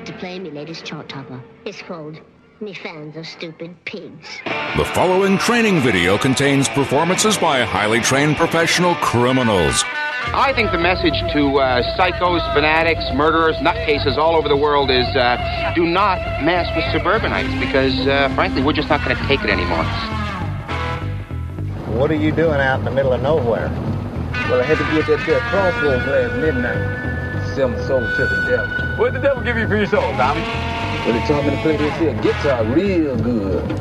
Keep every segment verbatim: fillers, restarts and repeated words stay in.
like to play me latest chart topper. It's called Me Fans Are Stupid Pigs. The following training video contains performances by highly trained professional criminals. I think the message to uh, psychos, fanatics, murderers, nutcases all over the world is uh, do not mess with suburbanites because, uh, frankly, we're just not going to take it anymore. What are you doing out in the middle of nowhere? Well, I had to get that there crossroads last midnight. Sell my soul to the devil. What did the devil give you for your soul, Tommy? Well, he taught me to play this here guitar real good.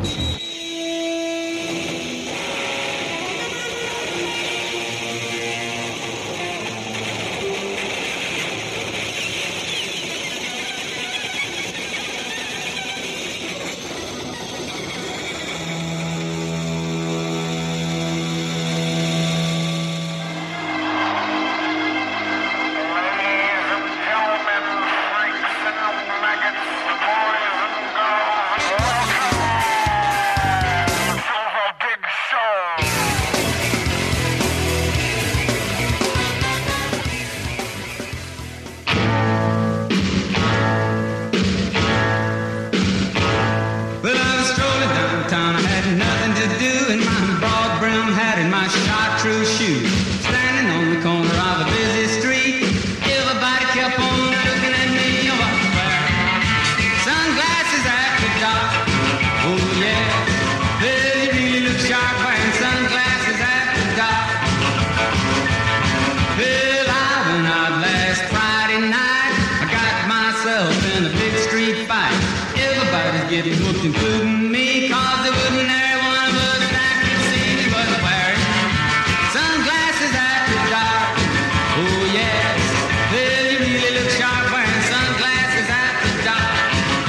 Including me, cause there wouldn't there one of us that could see me was wearing sunglasses after dark. Oh yes, well you really look sharp wearing sunglasses after dark.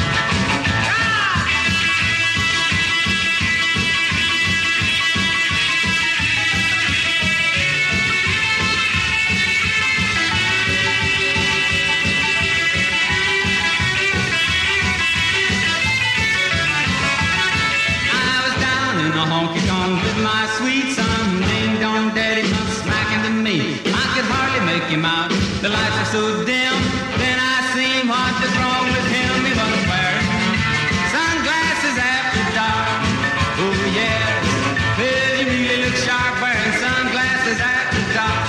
My sweet son, ding dong daddy comes smacking to me. I could hardly make him out, the lights are so dim. Then I seen what was wrong with him. He was wearing sunglasses after dark. Oh yes, well you really look sharp wearing sunglasses after dark.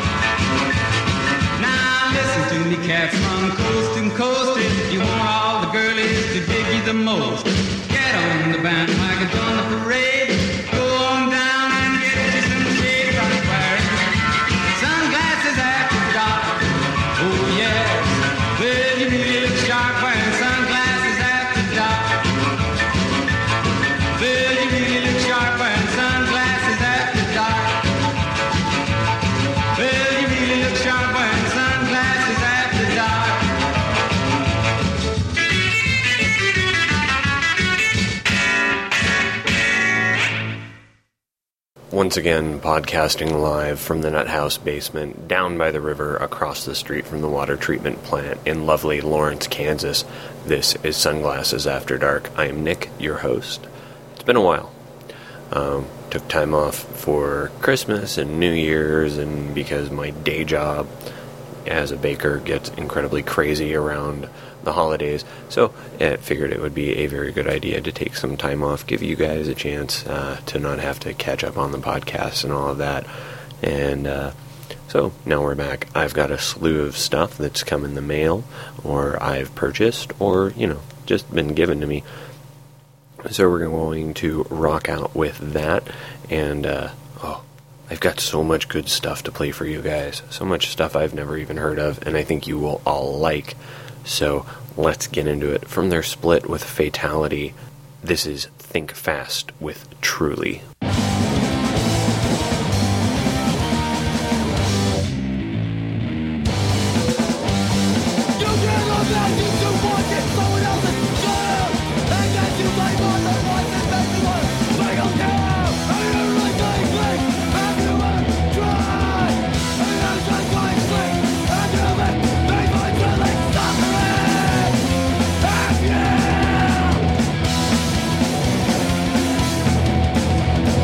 Now listen to me cats from coast to coast. If you want all the girlies to dig you the most, get on the bandwagon, join the parade. Once again, podcasting live from the Nut House basement, down by the river, across the street from the water treatment plant in lovely Lawrence, Kansas. This is Sunglasses After Dark. I am Nick, your host. It's been a while. Um, took time off for Christmas and New Year's, and because my day job as a baker gets incredibly crazy around the holidays, so I figured it would be a very good idea to take some time off, give you guys a chance uh, to not have to catch up on the podcast and all of that. And uh, so now we're back. I've got a slew of stuff that's come in the mail, or I've purchased, or, you know, just been given to me. So we're going to rock out with that, and uh, oh, I've got so much good stuff to play for you guys. So much stuff I've never even heard of, and I think you will all like. So let's get into it. From their split with Fatality, this is Think Fast with Truly. Yeah!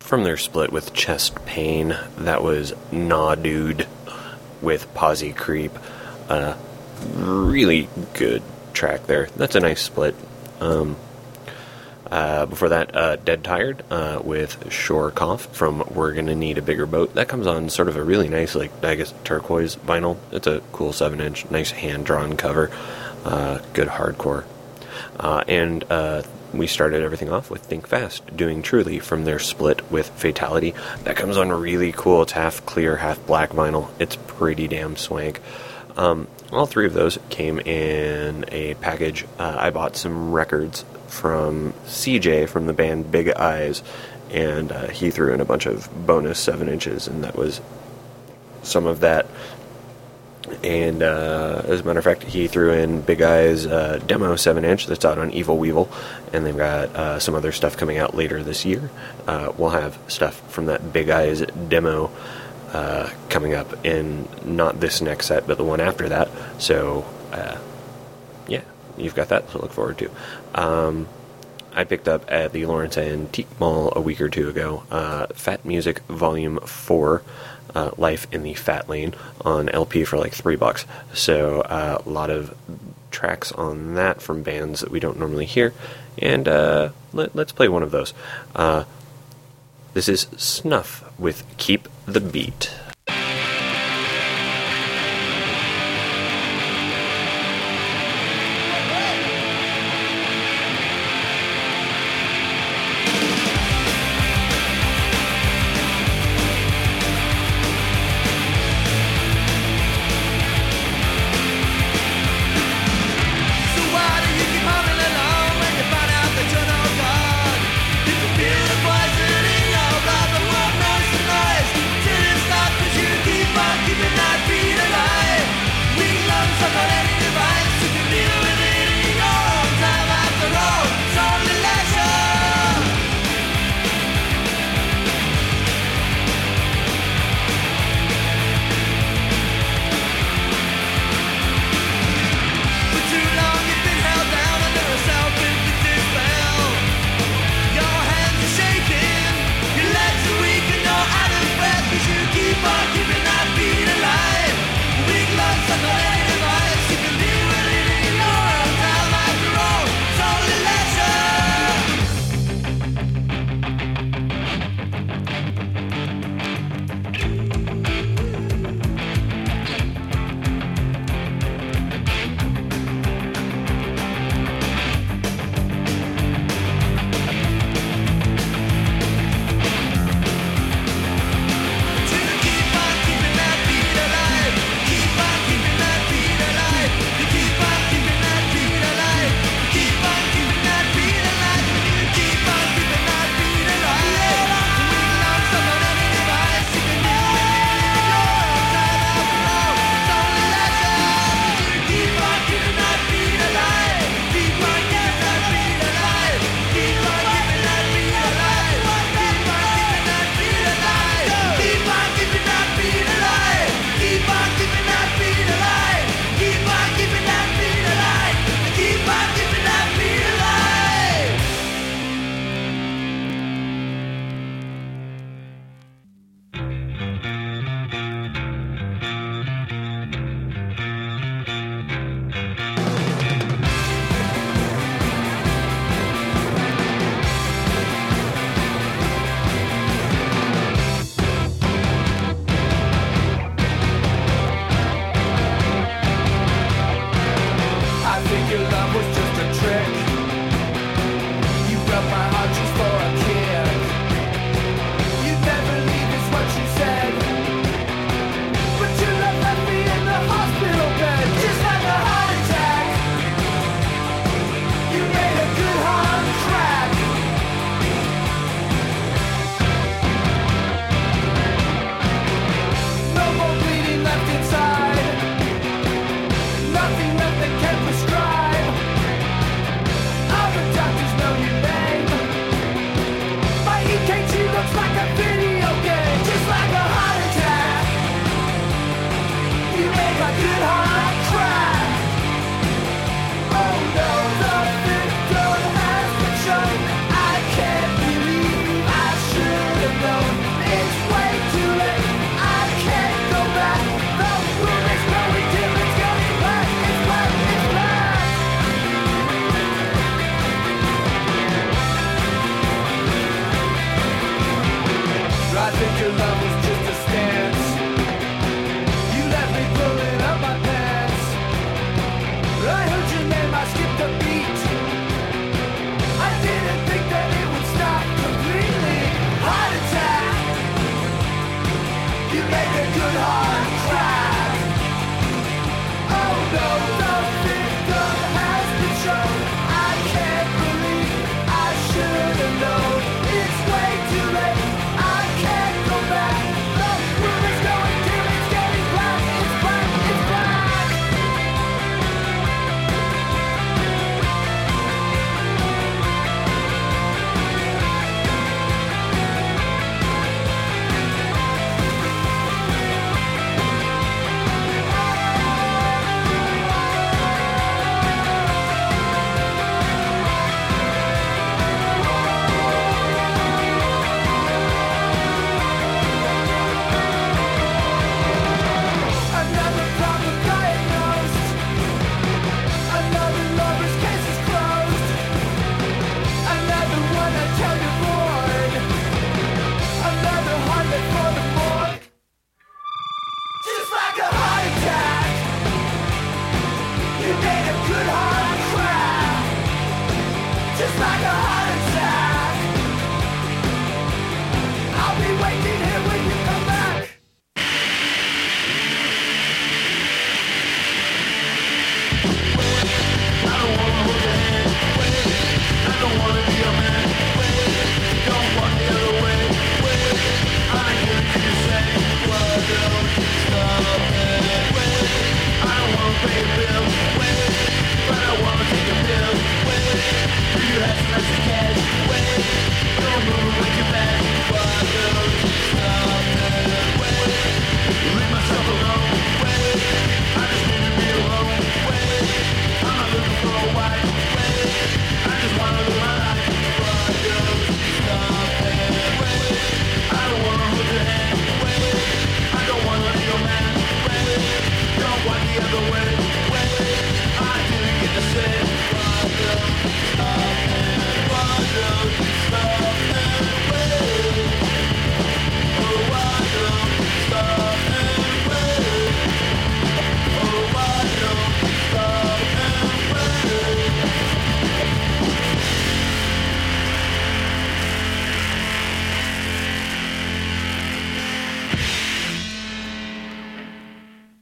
from their split with Chest Pain. That was Nah Dude with Posy Creep. Uh, really good track there. That's a nice split. Um, uh, before that, uh, Dead Tired uh, with Shore Cough from We're Gonna Need a Bigger Boat. That comes on sort of a really nice, like, I guess, turquoise vinyl. It's a cool seven inch, nice hand-drawn cover. Uh, good hardcore. Uh, and uh, we started everything off with Think Fast, doing Truly from their split with Fatality. That comes on really cool. It's half clear, half black vinyl. It's pretty damn swank. Um, all three of those came in a package. Uh, I bought some records from C J from the band Big Eyes, and uh, he threw in a bunch of bonus seven inches, and that was some of that. And uh, as a matter of fact, he threw in Big Eyes uh, demo seven inch that's out on Evil Weevil, and they've got uh, some other stuff coming out later this year. Uh, we'll have stuff from that Big Eyes demo uh, coming up in not this next set, but the one after that. So, uh, yeah, you've got that to look forward to. Um, I picked up at the Lawrence Antique Mall a week or two ago, uh, Fat Music Volume four. Uh, Life in the Fat Lane on L P for like three bucks. So uh, a lot of tracks on that from bands that we don't normally hear, and uh, let, let's play one of those. Uh, this is Snuff with Keep the Beat. Stop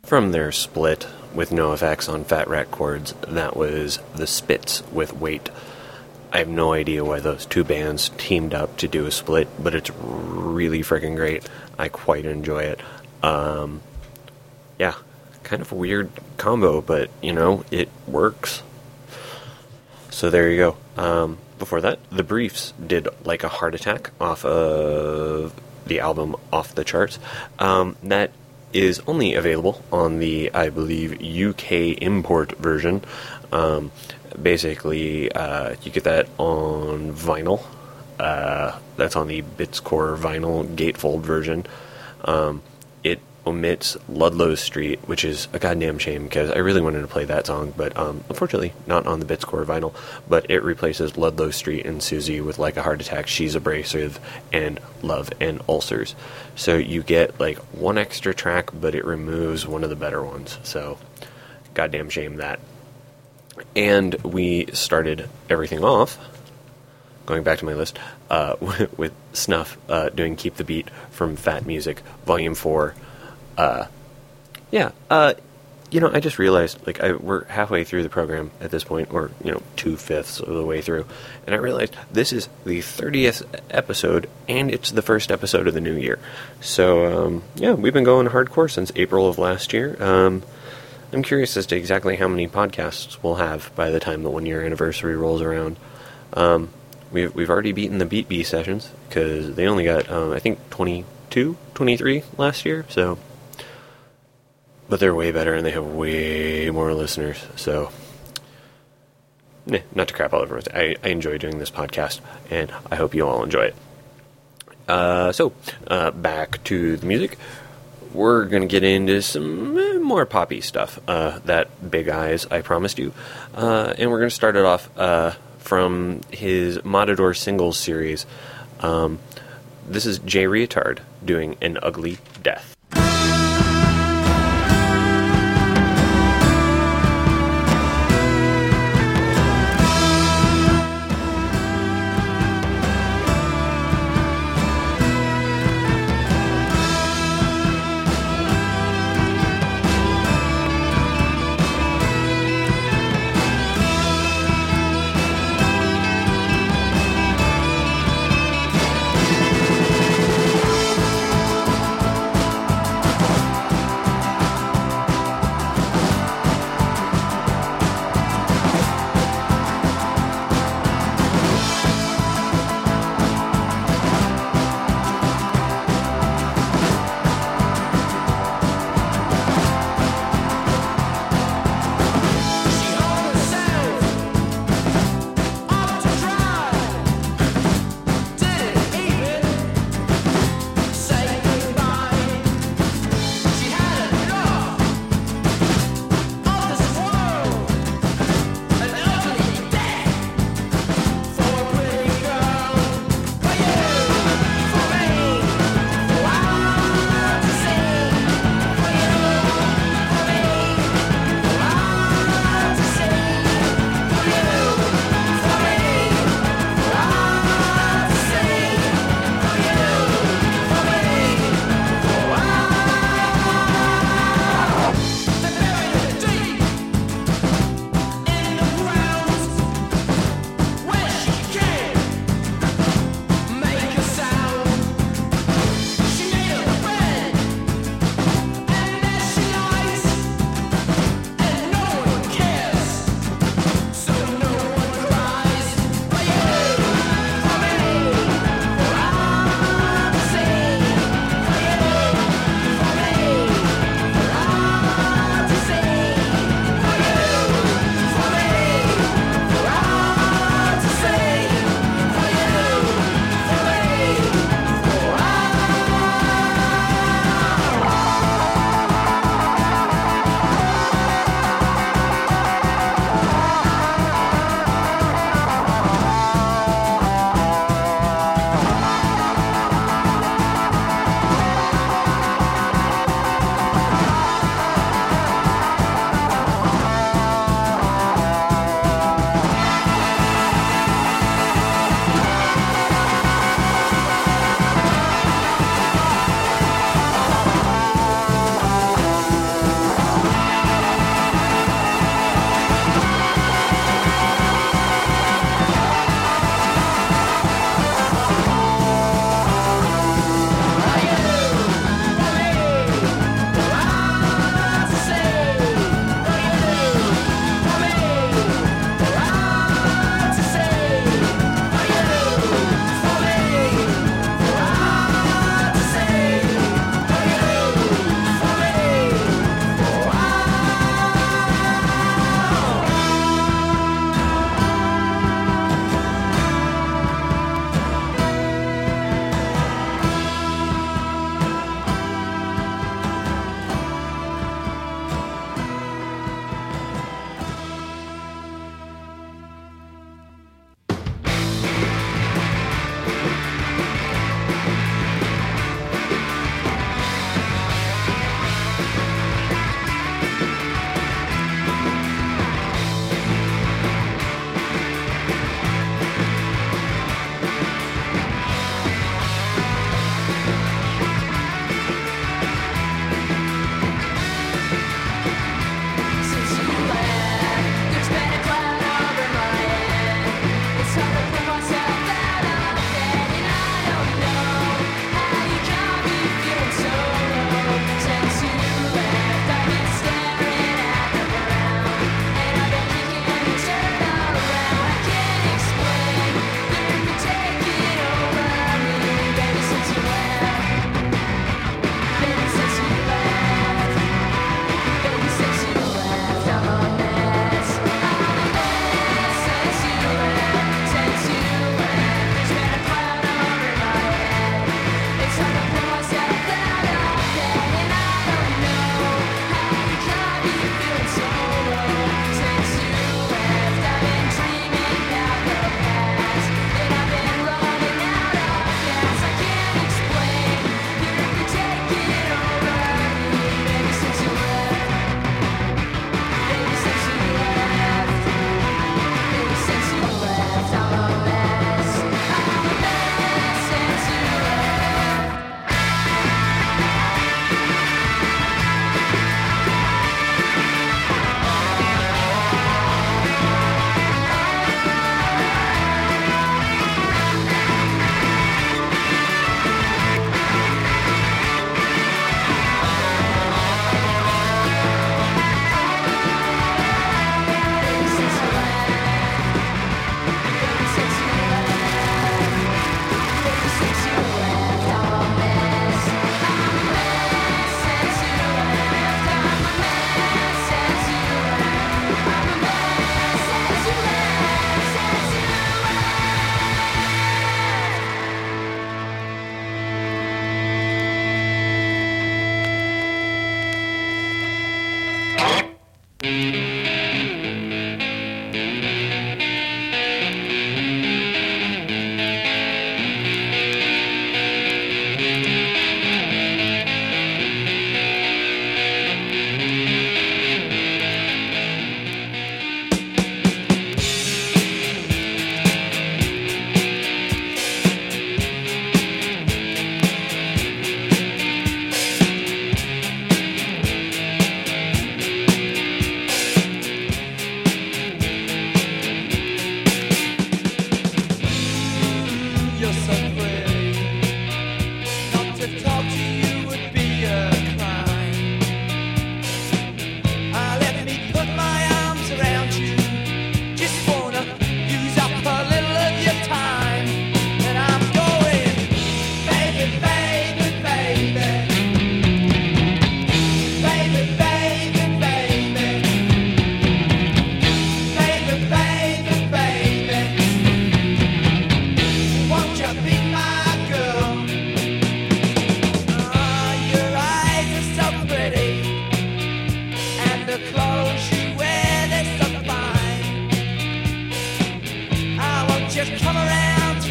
from their split with NoFX on Fat Rat Chords. That was The Spits with Wait. I have no idea why those two bands teamed up to do a split, but it's really freaking great. I quite enjoy it. Um, yeah, kind of a weird combo, but, you know, it works. So there you go. Um, before that, The Briefs did Like a Heart Attack off of the album Off the Charts. Um, that is only available on the, I believe, U K import version. Um, basically, uh, you get that on vinyl. Uh, that's on the Bitscore vinyl gatefold version. Um, it omits Ludlow Street, which is a goddamn shame because I really wanted to play that song, but um, unfortunately not on the Bitscore vinyl. But it replaces Ludlow Street and Susie with Like a Heart Attack, She's Abrasive, and Love and Ulcers. So you get like one extra track, but it removes one of the better ones. So goddamn shame that. And we started everything off, going back to my list, uh, with Snuff uh, doing Keep the Beat from Fat Music, Volume four. Uh, yeah, uh, you know, I just realized, like, I, we're halfway through the program at this point, or, you know, two-fifths of the way through, and I realized this is the thirtieth episode, and it's the first episode of the new year. So, um, yeah, we've been going hardcore since April of last year. Um, I'm curious as to exactly how many podcasts we'll have by the time the one-year anniversary rolls around. Um, we've, we've already beaten the Beat Bee sessions, because they only got, um, I think, twenty-two, twenty-three last year, so... But they're way better, and they have way more listeners, so... Nah, not to crap all over it. I, I enjoy doing this podcast, and I hope you all enjoy it. Uh, so, uh, back to the music. We're going to get into some more poppy stuff. Uh, that Big Eyes, I promised you. Uh, and we're going to start it off uh, from his Matador Singles series. Um, this is Jay Reatard doing An Ugly Death.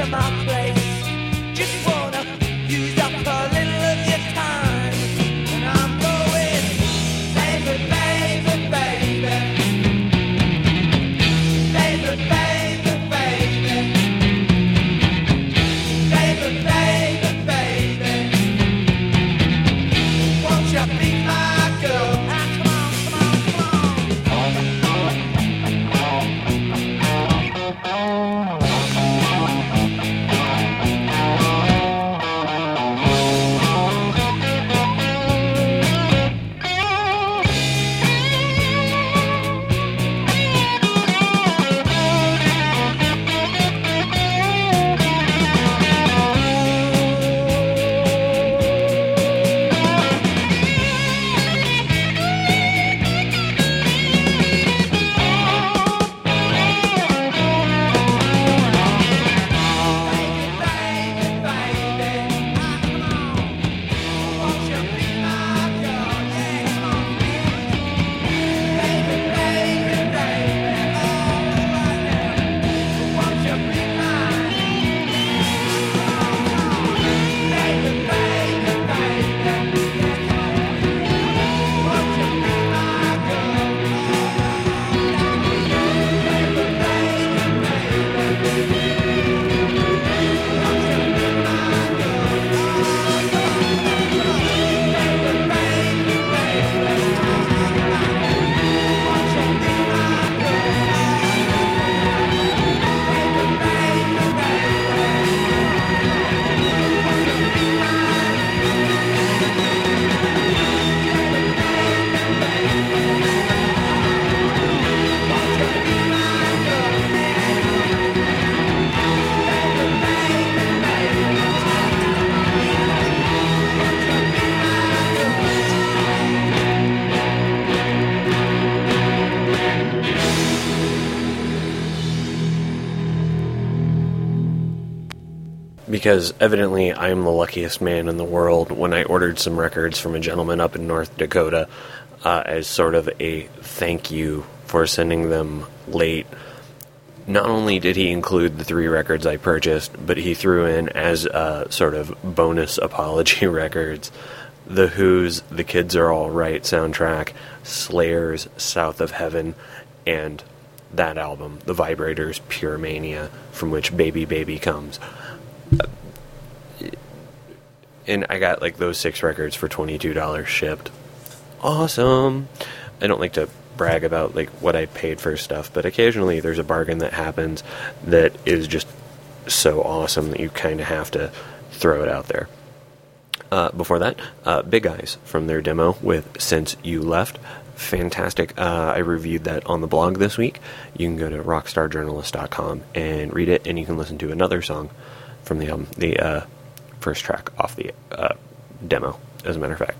to my place. Just wanna use up a little of your time. And I'm going, baby, baby, baby. Baby, baby, baby. Baby, baby, baby. Won't you be my girl? Ah, come on, come on, come on. Because evidently I am the luckiest man in the world when I ordered some records from a gentleman up in North Dakota uh, as sort of a thank you for sending them late. Not only did he include the three records I purchased, but he threw in as a sort of bonus apology records The Who's The Kids Are All Right soundtrack, Slayer's South of Heaven, and that album, The Vibrators' Pure Mania, from which Baby Baby comes. And I got like those six records for twenty-two dollars shipped. Awesome. I don't like to brag about like what I paid for stuff, but occasionally there's a bargain that happens that is just so awesome that you kind of have to throw it out there. Uh, before that, uh, Big Eyes from their demo with Since You Left. Fantastic. Uh, I reviewed that on the blog this week. You can go to rockstar journalist dot com and read it, and you can listen to another song from the album, the uh, first track off the uh, demo, as a matter of fact.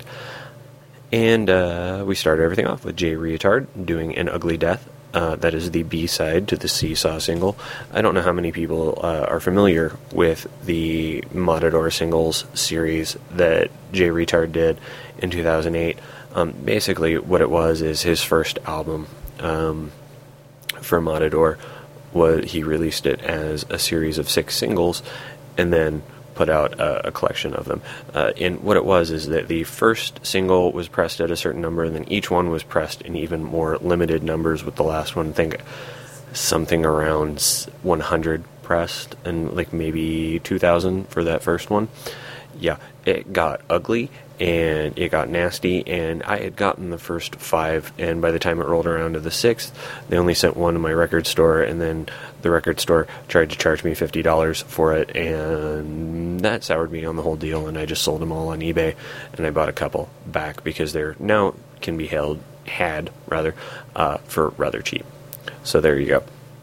And uh, we started everything off with Jay Reatard doing An Ugly Death. Uh, that is the B-side to the Seesaw single. I don't know how many people uh, are familiar with the Matador singles series that Jay Reatard did in two thousand eight. Um, basically, what it was is his first album um, for Matador. Was, he released it as a series of six singles, and then put out a, a collection of them. Uh, and what it was is that the first single was pressed at a certain number, and then each one was pressed in even more limited numbers, with the last one, I think, something around one hundred pressed, and like maybe two thousand for that first one. Yeah, it got ugly, and it got nasty, and I had gotten the first five, and by the time it rolled around to the sixth, they only sent one to my record store, and then the record store tried to charge me fifty dollars for it, and that soured me on the whole deal, and I just sold them all on eBay, and I bought a couple back, because they're now can be held, had, rather, uh, for rather cheap. So there you go.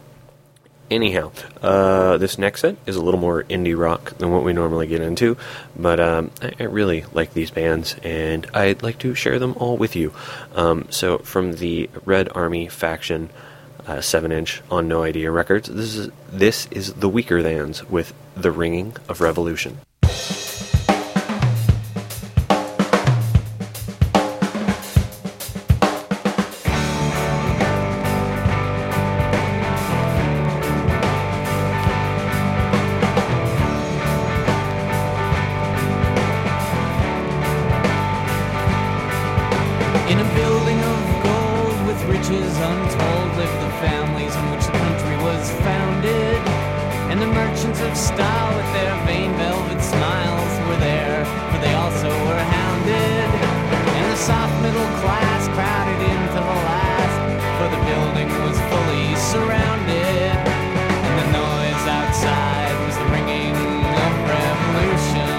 Anyhow, uh, this next set is a little more indie rock than what we normally get into, but um, I, I really like these bands, and I'd like to share them all with you. Um, so from the Red Army Faction uh, seven inch on No Idea Records, this is, this is The Weakerthans with The Ringing of Revolution. ages untold lived the families in which the country was founded. And the merchants of style with their vain velvet smiles were there, for they also were hounded. And the soft middle class crowded into the last, for the building was fully surrounded. And the noise outside was the ringing of revolution.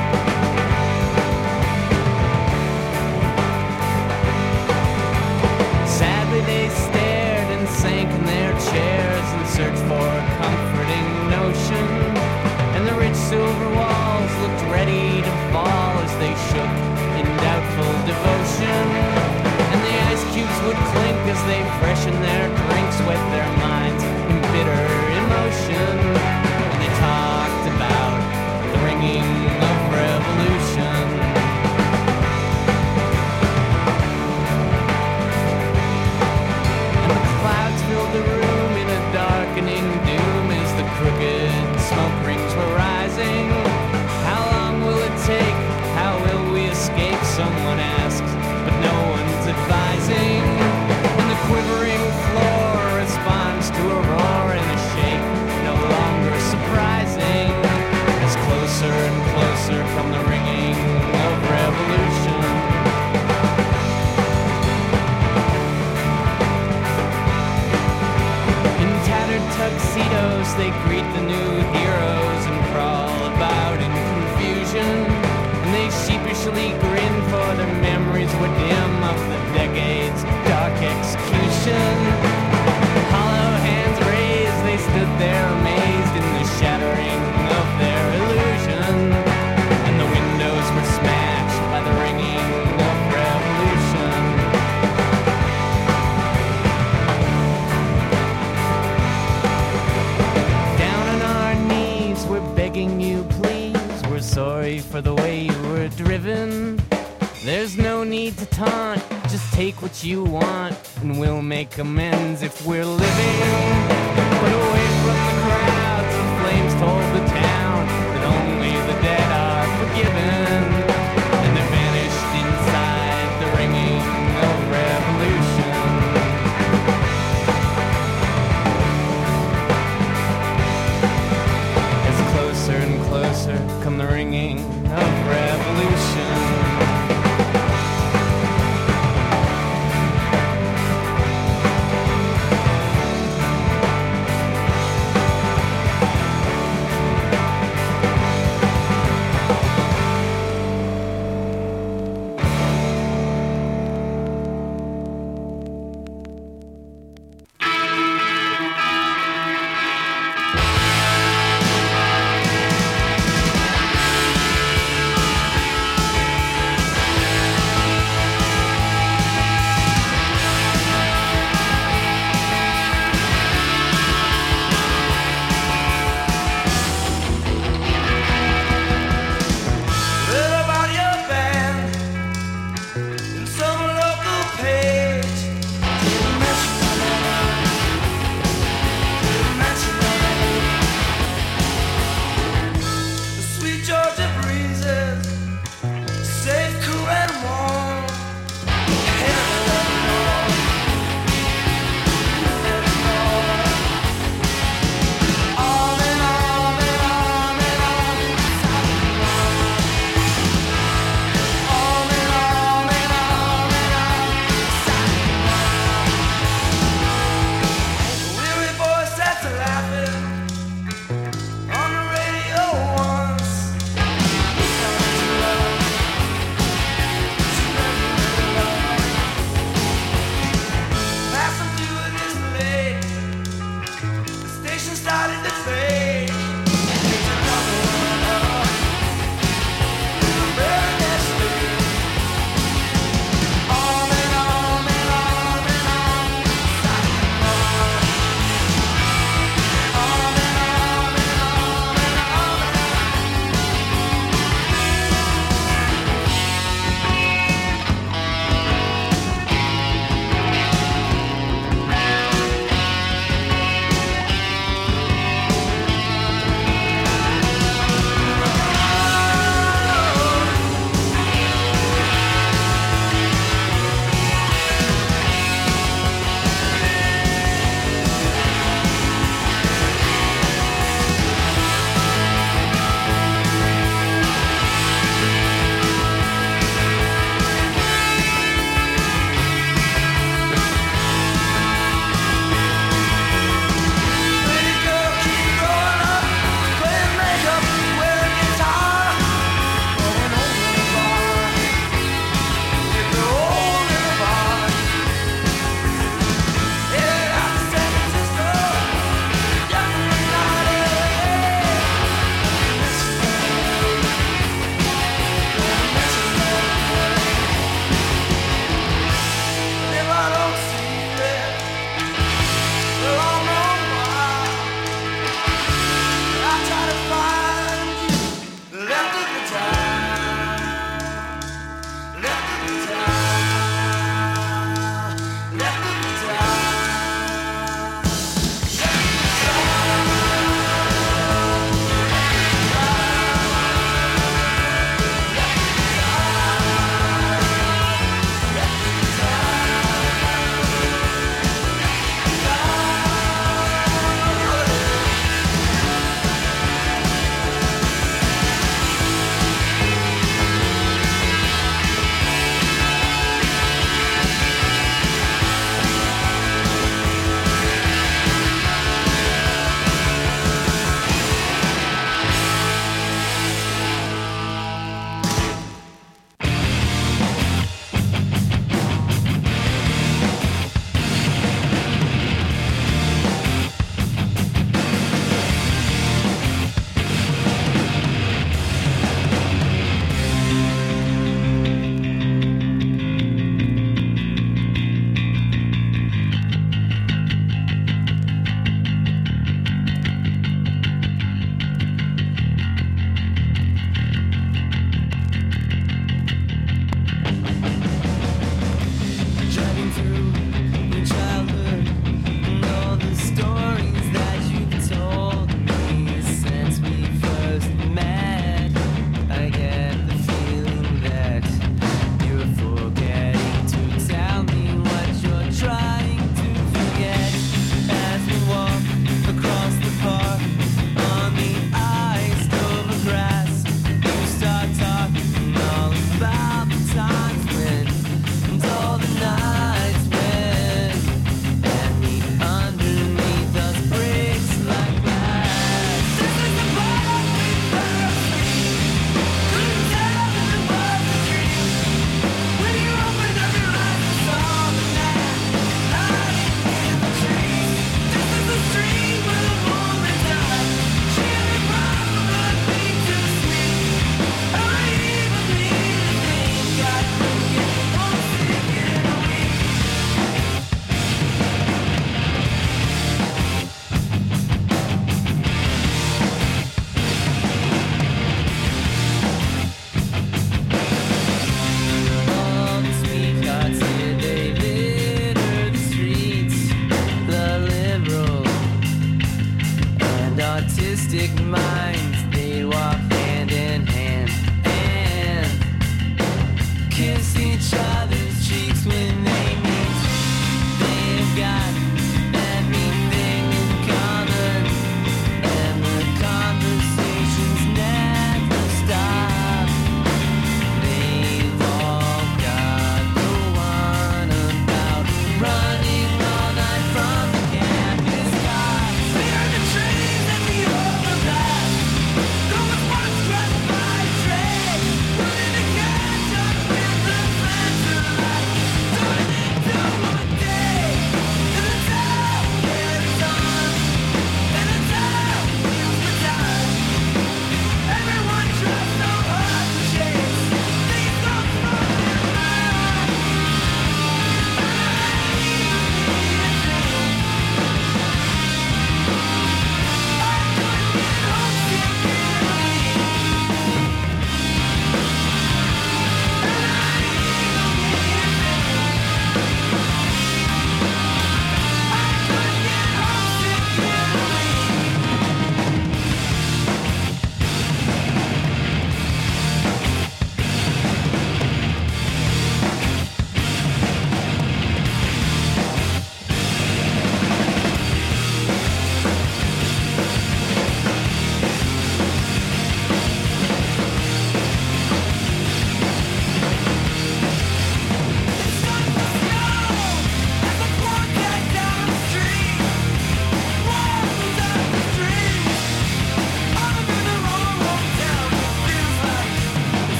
Sadly they stared and sank in their chairs in search for a comforting notion. And the rich silver walls looked ready to fall as they shook in doubtful devotion. And the ice cubes would clink as they freshened their drinks, wet their minds in bitter emotion. And they talked about the ringing of revolution. And the clouds filled the room in a darkening doom as the crooked smoke rings were rising. How long will it take? How will we escape? Someone asks, but no one's advising. When the quivering floor responds to a roar and a shake, no longer surprising, as closer and closer come the ringing of revolution. In tattered tuxedos they greet the new heroes and crawl about in confusion. And they sheepishly grin, for their memories were dim of the decade's dark execution. Hollow hands raised, they stood there amazed in the shattering of their illusion. And the windows were smashed by the ringing of revolution. Down on our knees, we're begging you, please. We're sorry for the way you were driven. There's no need to taunt, just take what you want, and we'll make amends if we're living. But away from the crowds, the flames told the town that only the dead are forgiven. And they vanished inside the ringing of revolution. As closer and closer come the ringing of revolution.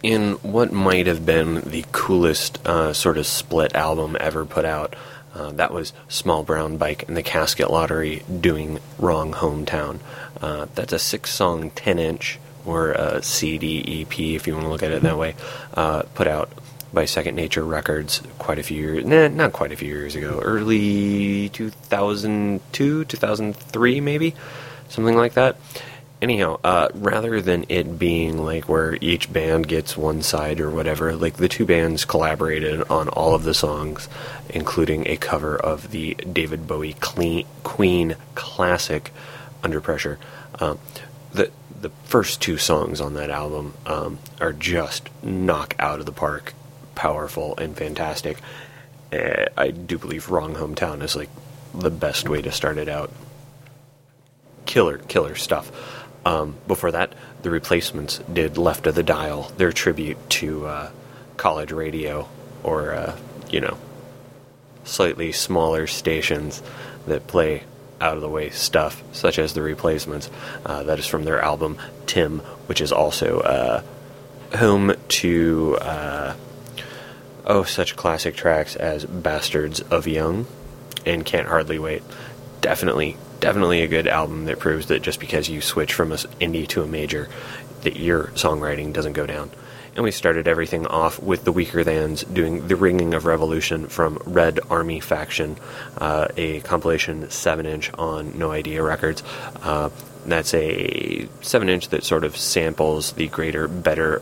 in what might have been the coolest uh, sort of split album ever put out. Uh, that was Small Brown Bike and the Casket Lottery doing Wrong Hometown. Uh, that's a six-song ten-inch, or a C D E P if you want to look at it that way, uh, put out by Second Nature Records quite a few years, nah, not quite a few years ago, early two thousand two, two thousand three maybe, something like that. Anyhow, uh, rather than it being like where each band gets one side or whatever, like the two bands collaborated on all of the songs, including a cover of the David Bowie clean, Queen classic Under Pressure. Um, the the first two songs on that album um, are just knock out of the park, powerful and fantastic. Uh, I do believe Wrong Hometown is like the best way to start it out. Killer, killer stuff. Um, before that, the Replacements did Left of the Dial, their tribute to uh, college radio, or, uh, you know, slightly smaller stations that play out-of-the-way stuff, such as the Replacements. Uh, that is from their album Tim, which is also uh, home to, uh, oh, such classic tracks as Bastards of Young and Can't Hardly Wait. Definitely Definitely a good album that proves that just because you switch from an indie to a major, that your songwriting doesn't go down. And we started everything off with the Weaker Thans doing The Ringing of Revolution from Red Army Faction, uh, a compilation seven-inch on No Idea Records. Uh, that's a seven-inch that sort of samples the greater, better...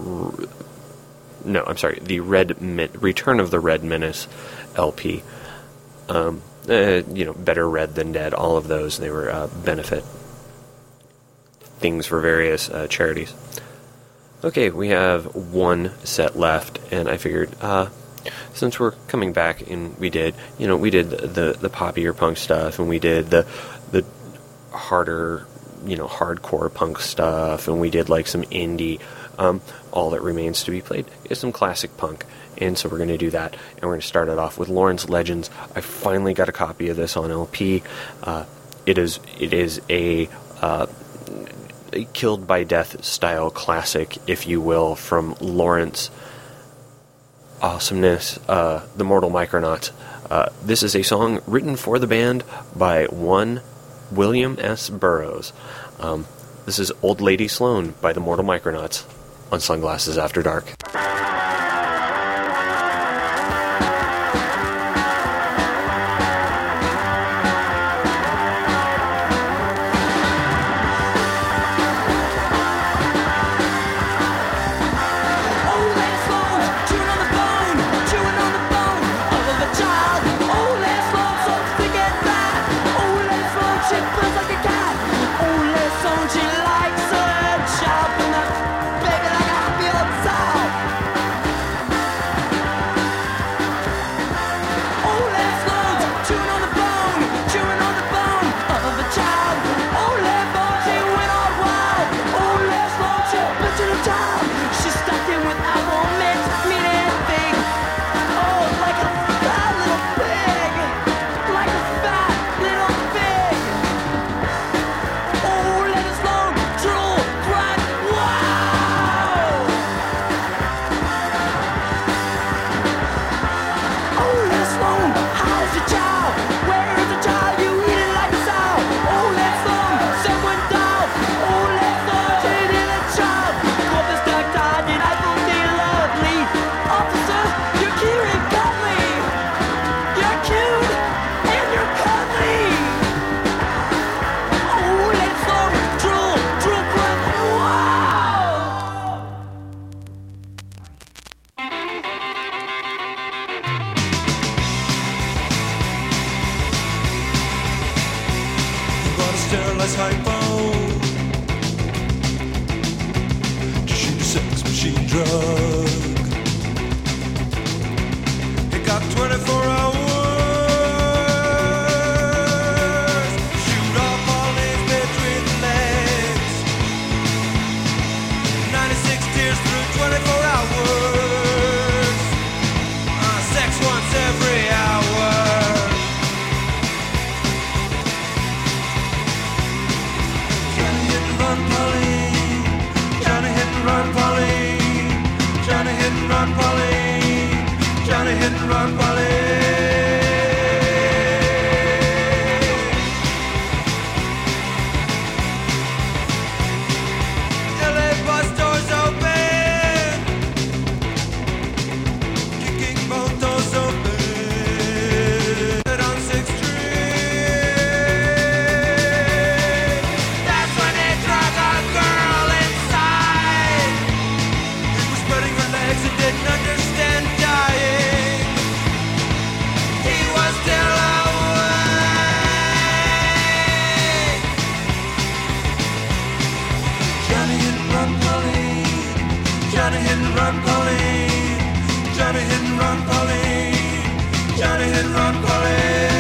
No, I'm sorry, the Red Min- Return of the Red Menace L P. Um... Uh, you know, Better Red Than Dead, all of those, they were uh, benefit things for various uh, charities. Okay, we have one set left, and I figured, uh, since we're coming back, and we did, you know, we did the the poppier punk stuff, and we did the the harder, you know, hardcore punk stuff, and we did like some indie. Um, all that remains to be played is some classic punk. And so we're going to do that, and we're going to start it off with Lawrence Legends. I finally got a copy of this on L P. Uh, it is it is a, uh, a Killed by Death style classic, if you will, from Lawrence awesomeness, uh, the Mortal Micronauts. Uh, this is a song written for the band by one William S. Burroughs. Um, this is Old Lady Sloan by the Mortal Micronauts on Sunglasses After Dark. Johnny hit and run, Polly. run, Polly.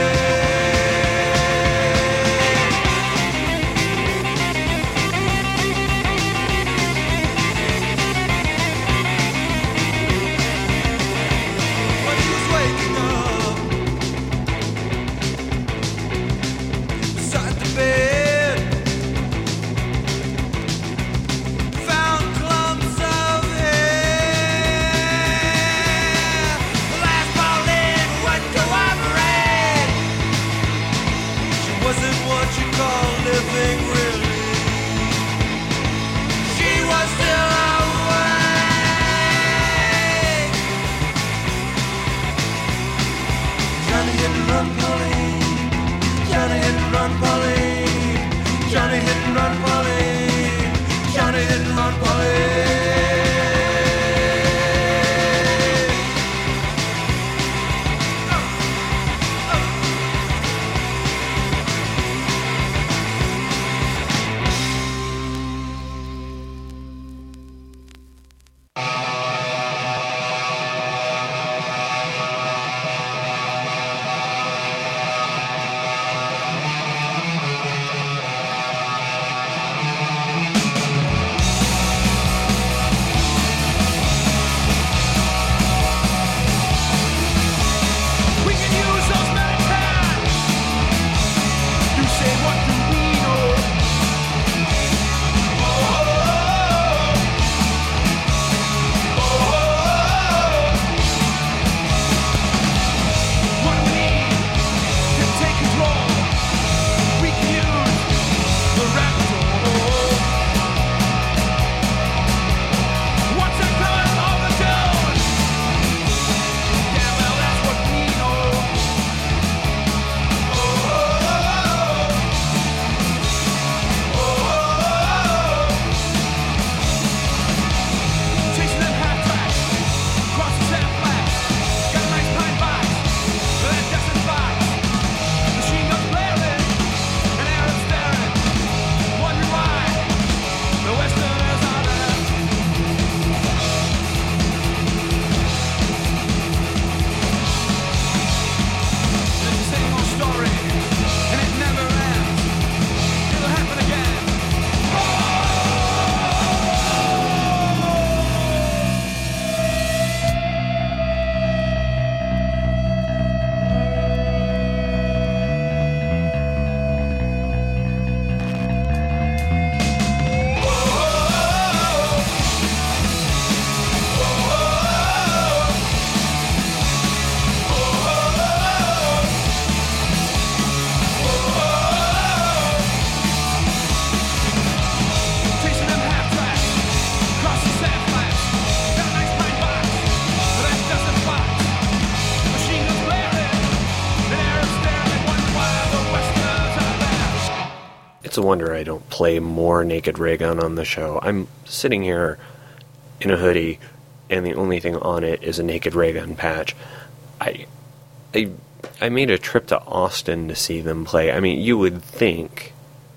It's a wonder I don't play more Naked Raygun on the show. I'm sitting here in a hoodie, and the only thing on it is a Naked Raygun patch. I, I, I made a trip to Austin to see them play. I mean, you would think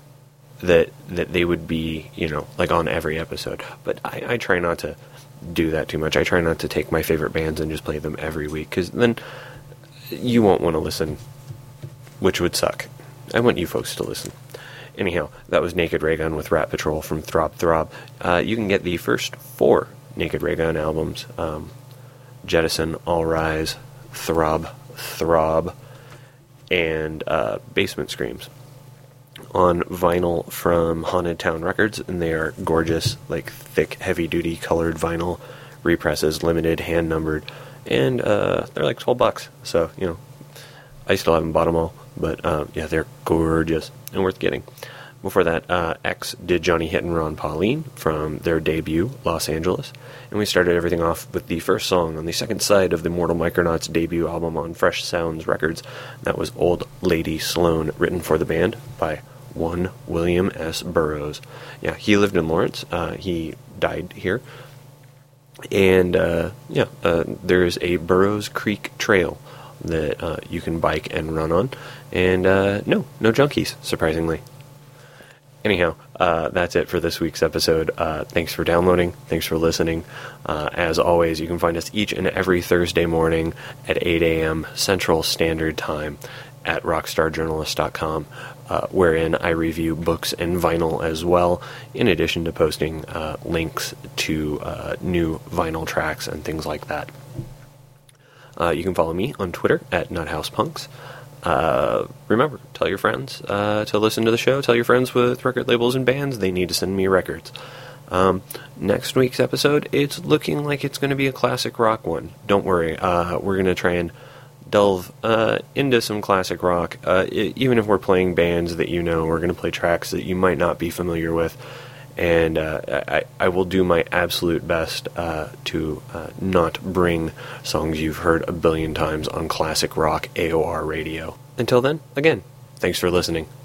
that that they would be, you know, like on every episode, but I, I try not to do that too much. I try not to take my favorite bands and just play them every week, because then you won't want to listen, which would suck. I want you folks to listen. Anyhow, that was Naked Raygun with Rat Patrol from Throb Throb. Uh, you can get the first four Naked Raygun albums, um, Jettison, All Rise, Throb Throb, and uh, Basement Screams, on vinyl from Haunted Town Records, and they are gorgeous, like thick, heavy-duty colored vinyl represses, limited, hand-numbered, and uh, they're like twelve bucks, so, you know, I still haven't bought them all, but uh, yeah, they're gorgeous and worth getting. Before that, uh, X did Johnny Hit and Ron Pauline from their debut, Los Angeles, and we started everything off with the first song on the second side of the Mortal Micronauts debut album on Fresh Sounds Records. That was Old Lady Sloan, written for the band by one William S. Burroughs. Yeah, he lived in Lawrence. Uh, he died here. And, uh, yeah, uh, there's a Burroughs Creek Trail that uh, you can bike and run on. And, uh, no, no junkies, surprisingly. Anyhow, uh, that's it for this week's episode. Uh, thanks for downloading. Thanks for listening. Uh, as always, you can find us each and every Thursday morning at eight a.m. Central Standard Time at rockstar journalist dot com, uh, wherein I review books and vinyl as well, in addition to posting uh, links to uh, new vinyl tracks and things like that. Uh, you can follow me on Twitter at nuthousepunks. Uh, remember, tell your friends uh, to listen to the show. Tell your friends with record labels and bands they need to send me records. Um, next week's episode, it's looking like it's going to be a classic rock one. Don't worry, uh, we're going to try and delve uh, into some classic rock. Uh, it, even if we're playing bands that you know, we're going to play tracks that you might not be familiar with. And uh, I, I will do my absolute best uh, to uh, not bring songs you've heard a billion times on classic rock A O R radio. Until then, again, thanks for listening.